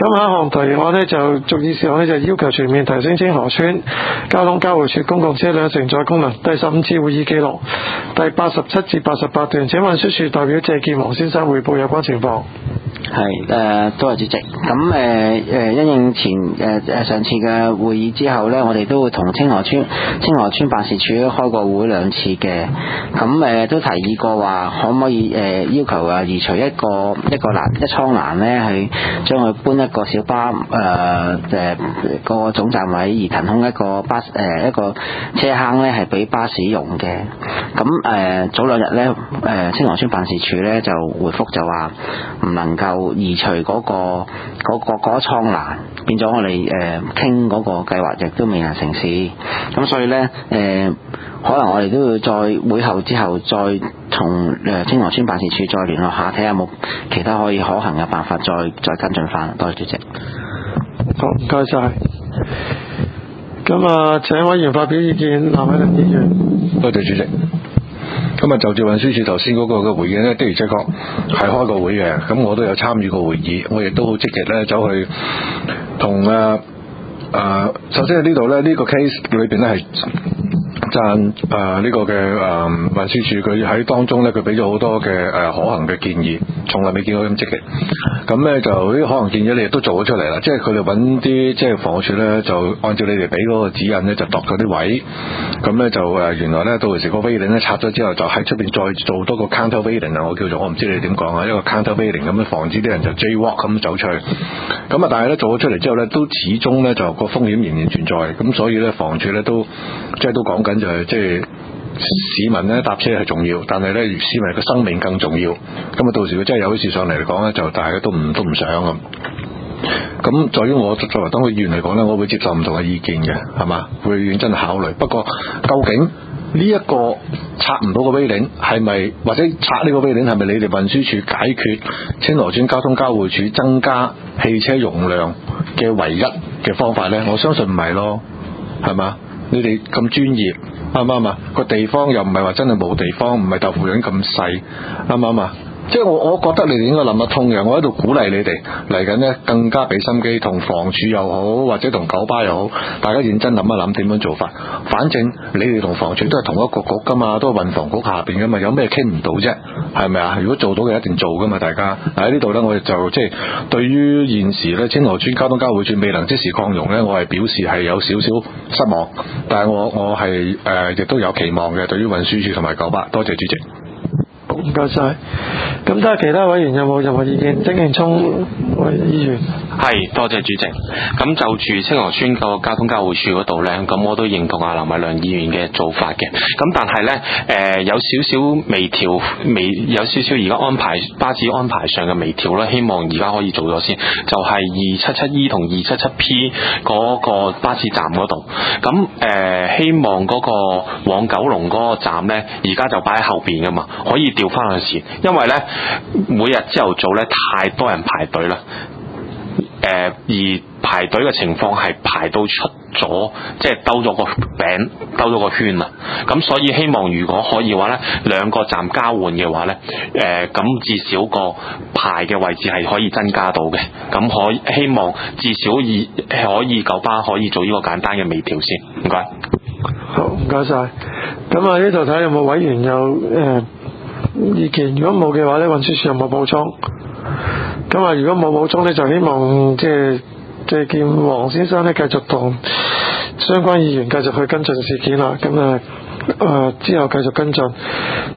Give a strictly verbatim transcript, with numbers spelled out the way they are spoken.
咁下一項提案呢，就逐議事項呢，就要求全面提升清河村交通交匯處公共車輛承載功能。第十五次會議記錄第八十七至八十八段，請運輸署代表謝建煌先生匯報有關情況。 係誒，多謝主席。咁誒誒，因應前誒誒上次嘅會議之後呢，我哋都會同清河村清河村辦事處開過會兩次嘅。咁誒、呃、都提議過話，可唔可以誒、呃、要求啊移除一個一個欄一倉欄呢，去將佢搬一個小巴誒誒個總站位，而騰空一個巴誒、呃、一個車坑呢，係俾巴士用嘅。咁誒、呃、早兩日呢，誒、呃、清河村辦事處呢就回覆就話唔能夠移除嗰、那個嗰、那個嗰倉欄，變咗我哋誒傾嗰個計劃亦都未能成事。咁所以呢，誒、呃，可能我哋都要再會後之後再同誒清河村辦事處再聯絡下，睇下有冇其他可以可行嘅辦法，再再跟進翻。多謝主席。 好，唔該晒。咁啊，請委員發表意見。藍偉綸議員。 多謝主席。咁啊，就住運輸署頭先嗰個嘅回應呢，的而且確係開個會嘅，咁我都有參與過會議，我亦都好積極咧走去同誒誒，首先喺呢度咧，呢、呢個 case 裏邊咧係讚誒呢個嘅誒運輸署，佢喺當中咧佢俾咗好多嘅誒、呃、可行嘅建議，從來未見過咁積極。咁咧就呢啲可行建議你亦都做咗出嚟啦，即係佢哋揾啲即係房屋署咧就按照你哋俾嗰個指引咧就度咗啲位，咁咧就誒原來咧到時個 veiling 咧拆咗之後就喺出邊再做多個 counter veiling 啊，我叫做我唔知你點講啊，一個 counter veiling 咁樣防止啲人就 jaywalk 咁走出去。咁啊但係咧做咗出嚟之後咧都始終咧就個風險仍然存在，咁所以咧房署咧都即係都講緊就係即係。市民咧搭車係重要，但係咧市民嘅生命更重要。咁啊，到時佢真係有啲事上嚟嚟講咧，就大家都唔都唔想咁。咁在於我作為當區議員嚟講咧，我會接受唔同嘅意見嘅，係嘛，會認真考慮。不過究竟呢一個拆唔到個 veiling 係咪，或者拆呢個 veiling係咪你哋運輸署解決清河村交通交匯處增加汽車容量嘅唯一嘅方法咧？我相信唔係咯，係嘛？你哋咁專業。啱唔啱啊？個地方又唔係話真係冇地方，唔係豆腐樣咁細，啱唔啱啊？即係我我覺得你哋應該諗得通嘅。我喺度鼓勵你哋嚟緊呢，更加俾心機，同房署又好，或者同九巴又好，大家認真諗一諗點樣做法。反正你哋同房署都係同一個局噶嘛，都係運房局下邊噶嘛，有咩傾唔到啫？係咪啊？如果做到嘅一定做噶嘛，大家喺呢度呢，我哋就即係對於現時呢，清河村交通交匯處未能即時擴容呢，我係表示係有少少失望，但係我我係誒亦都有期望嘅。對於運輸署同埋九巴，多謝主席。 唔該晒。咁睇下其他委員有冇任何意見？曾慶聰委議員。 係，多謝主席。咁就住清河村個交通交匯處嗰度呢，咁我都認同阿藍偉綸議員嘅做法嘅。咁但係呢，誒、呃、有少少微調，微有少少而家安排巴士安排上嘅微調啦，希望而家可以做咗先。就係二七七 E 同二七七 P 嗰個巴士站嗰度。咁誒、呃、希望嗰個往九龍嗰個站呢，而家就擺喺後邊噶嘛，可以調翻去前，因為呢，每日朝頭早呢，太多人排隊啦。誒、呃，而排隊嘅情況係排到出咗，即係兜咗個餅，兜咗個圈啊！咁所以希望如果可以嘅話呢，兩個站交換嘅話呢，誒、呃，咁至少個排嘅位置係可以增加到嘅。咁可希望至少以可以九巴可以做呢個簡單嘅微調先。唔該。 好，唔該晒。咁啊，呢度睇下有冇委員有誒、呃、意見？如果冇嘅話呢，運輸署有冇補充？咁啊，如果冇補充呢，就希望即係謝建煌先生呢，繼續同相關議員繼續去跟進事件啦。咁啊，誒、呃、之後繼續跟進。